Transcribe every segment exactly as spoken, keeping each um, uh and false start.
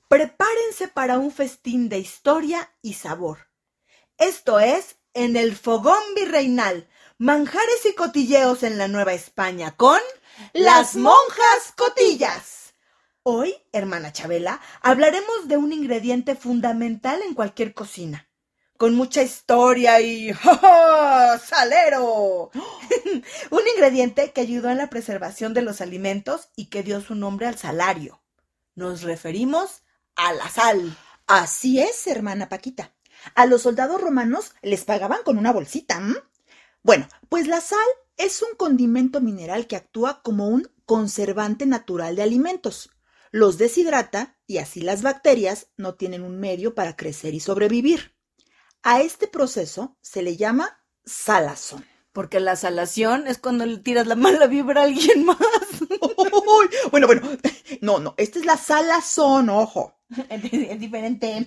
Prepárense para un festín de historia y sabor. Esto es En el Fogón Virreinal, manjares y cotilleos en la Nueva España con Las Monjas Cotillas. Hoy, hermana Chabela, hablaremos de un ingrediente fundamental en cualquier cocina, con mucha historia y ¡ja, ja! ¡Salero! Un ingrediente que ayudó en la preservación de los alimentos y que dio su nombre al salario. Nos referimos a la sal. Así es, hermana Paquita. A los soldados romanos les pagaban con una bolsita. ¿m? Bueno, pues la sal es un condimento mineral que actúa como un conservante natural de alimentos. Los deshidrata y así las bacterias no tienen un medio para crecer y sobrevivir. A este proceso se le llama salazón. Porque la salación es cuando le tiras la mala vibra a alguien más. Uy, bueno, bueno, no, no, esta es la salazón, ojo. Es diferente.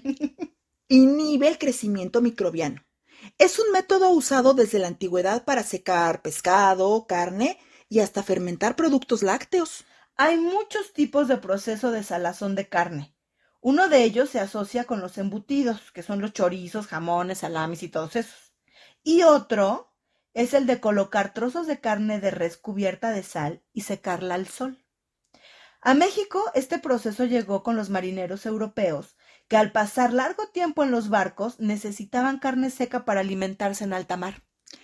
Inhibe el crecimiento microbiano. Es un método usado desde la antigüedad para secar pescado, carne y hasta fermentar productos lácteos. Hay muchos tipos de proceso de salazón de carne. Uno de ellos se asocia con los embutidos, que son los chorizos, jamones, salamis y todos esos. Y otro es el de colocar trozos de carne de res cubierta de sal y secarla al sol. A México este proceso llegó con los marineros europeos, que al pasar largo tiempo en los barcos necesitaban carne seca para alimentarse en alta mar.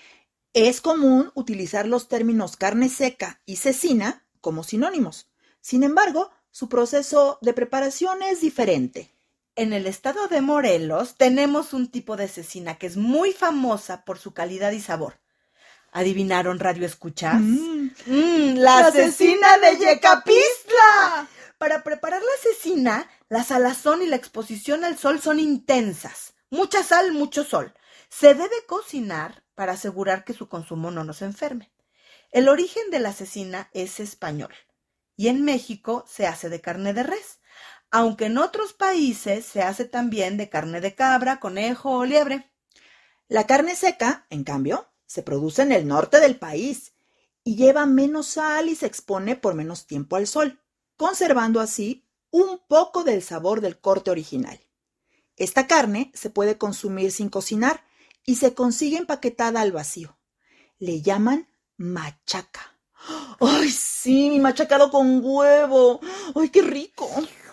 Es común utilizar los términos carne seca y cecina como sinónimos. Sin embargo, su proceso de preparación es diferente. En el estado de Morelos tenemos un tipo de cecina que es muy famosa por su calidad y sabor. ¿Adivinaron, radio escuchas? Mm. Mm, la, La cecina cecina de de Yecapistla. Para preparar la cecina, la salazón y la exposición al sol son intensas. Mucha sal, mucho sol. Se debe cocinar para asegurar que su consumo no nos enferme. El origen de la cecina es español y en México se hace de carne de res, aunque en otros países se hace también de carne de cabra, conejo o liebre. La carne seca, en cambio, se produce en el norte del país y lleva menos sal y se expone por menos tiempo al sol, conservando así un poco del sabor del corte original. Esta carne se puede consumir sin cocinar y se consigue empaquetada al vacío. Le llaman machaca. ¡Ay, sí! Mi machacado con huevo. ¡Ay, qué rico!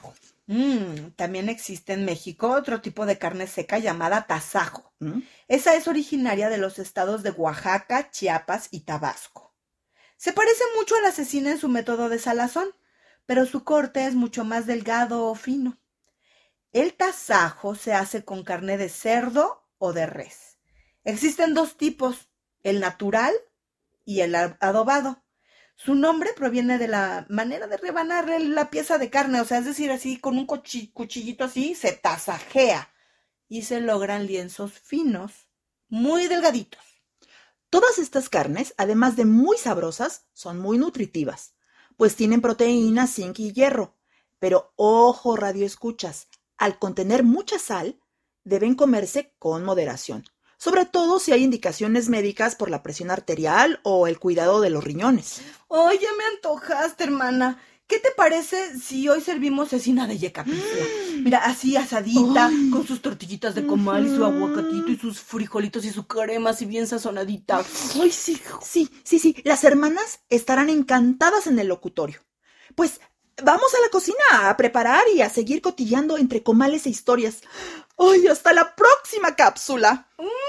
Mm, también existe en México otro tipo de carne seca llamada tasajo. ¿Mm? Esa es originaria de los estados de Oaxaca, Chiapas y Tabasco. Se parece mucho a la cecina en su método de salazón, pero su corte es mucho más delgado o fino. El tasajo se hace con carne de cerdo o de res. Existen dos tipos, el natural y el adobado. Su nombre proviene de la manera de rebanarle la pieza de carne, o sea, es decir, así con un cuchillito así se tasajea y se logran lienzos finos, muy delgaditos. Todas estas carnes, además de muy sabrosas, son muy nutritivas, pues tienen proteína, zinc y hierro. Pero ojo, radioescuchas, al contener mucha sal, deben comerse con moderación, sobre todo si hay indicaciones médicas por la presión arterial o el cuidado de los riñones. ¡Ay, ya me antojaste, hermana! ¿Qué te parece si hoy servimos cecina de Yecapistla? Mira, así asadita, Ay. con sus tortillitas de comal y su Ujú. aguacatito y sus frijolitos y su crema así bien sazonadita. ¡Ay, sí! Sí, sí, sí, las hermanas estarán encantadas en el locutorio. Pues vamos a la cocina a preparar y a seguir cotilleando entre comales e historias. ¡Ay, hasta la próxima cápsula! Mm.